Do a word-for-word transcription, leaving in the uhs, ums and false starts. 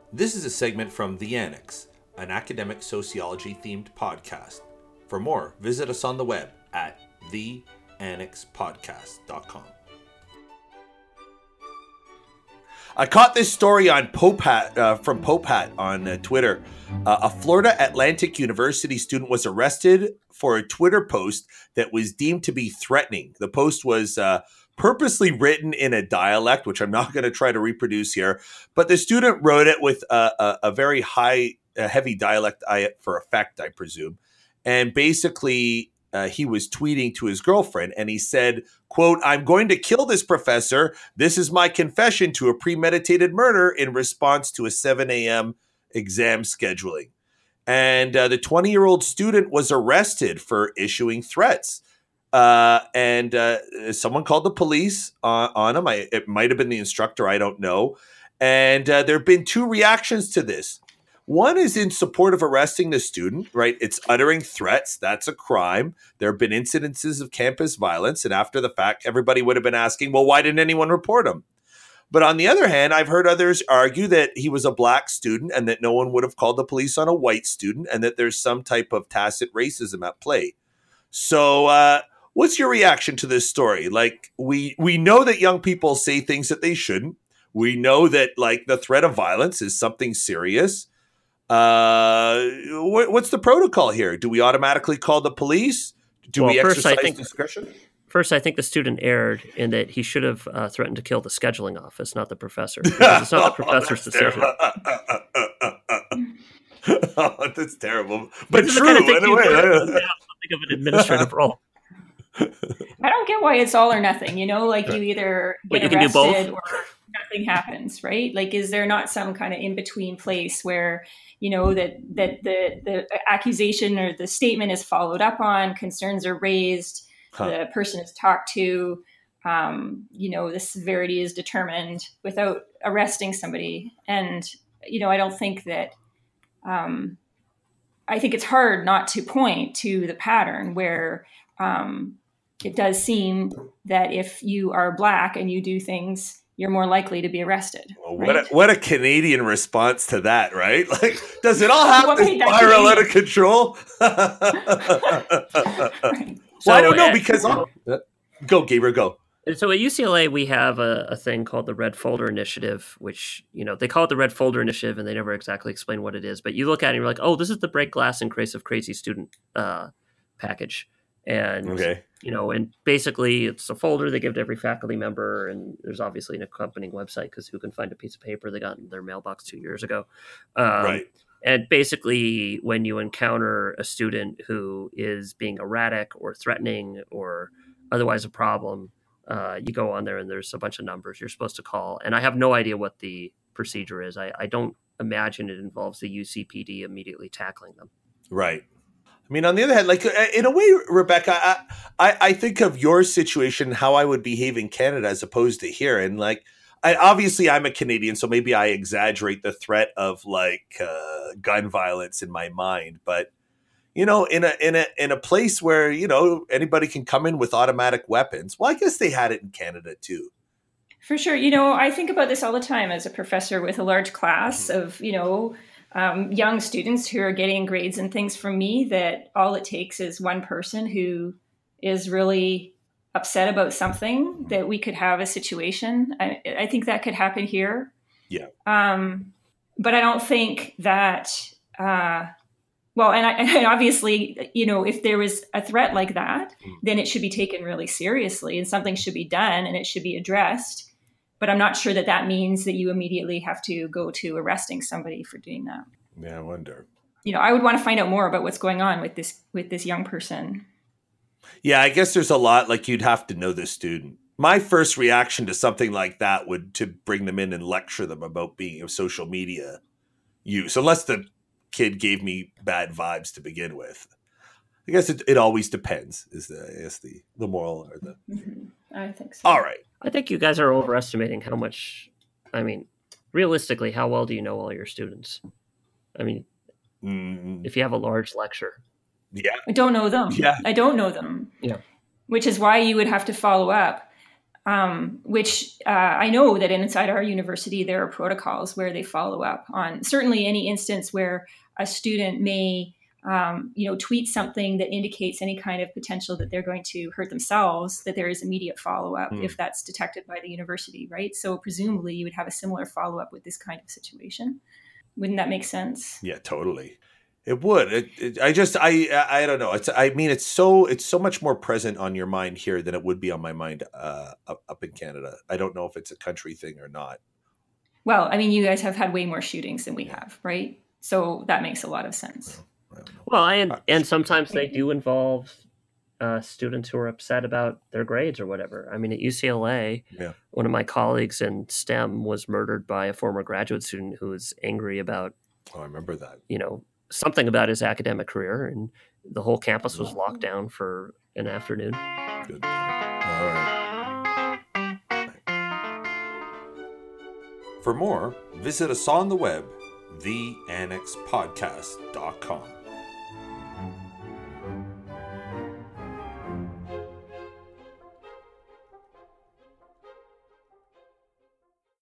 This is a segment from The Annex, an academic sociology-themed podcast. For more, visit us on the web at the annex podcast dot com. I caught this story on Pope Hat, uh, from Pope Hat on uh, Twitter. Uh, a Florida Atlantic University student was arrested for a Twitter post that was deemed to be threatening. The post was uh, purposely written in a dialect, which I'm not going to try to reproduce here, but the student wrote it with a, a, a very high, a heavy dialect for effect, I presume. And basically, uh, he was tweeting to his girlfriend, and he said, quote, "I'm going to kill this professor. This is my confession to a premeditated murder in response to a seven a.m. exam scheduling." And uh, the twenty-year-old student was arrested for issuing threats. Uh, and uh, someone called the police on, on him. I, it might have been the instructor. I don't know. And uh, there have been two reactions to this. One is in support of arresting the student, right? It's uttering threats. That's a crime. There have been incidences of campus violence. And after the fact, everybody would have been asking, well, why didn't anyone report him? But on the other hand, I've heard others argue that he was a black student and that no one would have called the police on a white student and that there's some type of tacit racism at play. So uh, what's your reaction to this story? Like, we we know that young people say things that they shouldn't. We know that, like, the threat of violence is something serious. Uh, what, what's the protocol here? Do we automatically call the police? Do well, we first, exercise I think, discretion? First, I think the student erred in that he should have uh, threatened to kill the scheduling office, not the professor. Because it's not the professor's oh, decision. oh, that's terrible. But this true, kind of thing anyway. You have something of an administrative role. I don't get why it's all or nothing, you know, like you either get Wait, you arrested or nothing happens, right? Like, is there not some kind of in-between place where, you know, that that the, the accusation or the statement is followed up on, concerns are raised, huh. the person is talked to, um, you know, the severity is determined without arresting somebody. And, you know, I don't think that, um, I think it's hard not to point to the pattern where, um, it does seem that if you are Black and you do things, you're more likely to be arrested. Well, right? What a, what a Canadian response to that, right? Like, does it all have to spiral Canadian? out of control? right. Well, So, I don't know uh, because uh, go, Gabriel, go. So at U C L A, we have a, a thing called the Red Folder Initiative, which, you know, they call it the Red Folder Initiative, and they never exactly explain what it is. But you look at it and you're like, oh, this is the Break Glass and Craze of Crazy student uh, package. And, okay. you know, and basically it's a folder they give to every faculty member. And there's obviously an accompanying website because who can find a piece of paper they got in their mailbox two years ago. Um, right. And basically when you encounter a student who is being erratic or threatening or otherwise a problem, uh, you go on there and there's a bunch of numbers you're supposed to call. And I have no idea what the procedure is. I, I don't imagine it involves the U C P D immediately tackling them. Right. I mean, on the other hand, like in a way, Rebecca, I, I, I think of your situation, how I would behave in Canada as opposed to here. And like, I, obviously I'm a Canadian, so maybe I exaggerate the threat of like uh, gun violence in my mind. But, you know, in a, in a, in a place where, you know, anybody can come in with automatic weapons. Well, I guess they had it in Canada too. For sure. You know, I think about this all the time as a professor with a large class mm-hmm. of, you know, Um, young students who are getting grades and things from me that all it takes is one person who is really upset about something that we could have a situation. I, I think that could happen here. Yeah. Um, but I don't think that, uh, well, and, I, and obviously, you know, if there was a threat like that, mm. then it should be taken really seriously and something should be done and it should be addressed. But I'm not sure that that means that you immediately have to go to arresting somebody for doing that. Yeah, I wonder. You know, I would want to find out more about what's going on with this with this young person. Yeah, I guess there's a lot, like you'd have to know the student. My first reaction to something like that would to bring them in and lecture them about being of social media use, unless the kid gave me bad vibes to begin with. I guess it, it always depends, is the I guess the, the moral or the mm-hmm. I think so. All right. I think you guys are overestimating how much, I mean, realistically, how well do you know all your students? I mean, mm. if you have a large lecture. Yeah. I don't know them. Yeah. I don't know them. Yeah. Which is why you would have to follow up. Um, which uh, I know that inside our university, there are protocols where they follow up on certainly any instance where a student may, um, you know, tweet something that indicates any kind of potential that they're going to hurt themselves, that there is immediate follow-up Hmm. if that's detected by the university, right? So presumably you would have a similar follow-up with this kind of situation. Wouldn't that make sense? Yeah, totally. It would. It, it, I just, I, I don't know. It's, I mean, it's so, it's so much more present on your mind here than it would be on my mind uh, up, up in Canada. I don't know if it's a country thing or not. Well, I mean, you guys have had way more shootings than we Yeah. have, right? So that makes a lot of sense. I don't know. Well, and Uh, and sometimes they do involve uh, students who are upset about their grades or whatever. I mean, at U C L A, Yeah. one of my colleagues in STEM was murdered by a former graduate student who was angry about, Oh, I remember that. you know, something about his academic career, and the whole campus was locked down for an afternoon. Good. All right. For more, visit us on the web, the annex podcast dot com.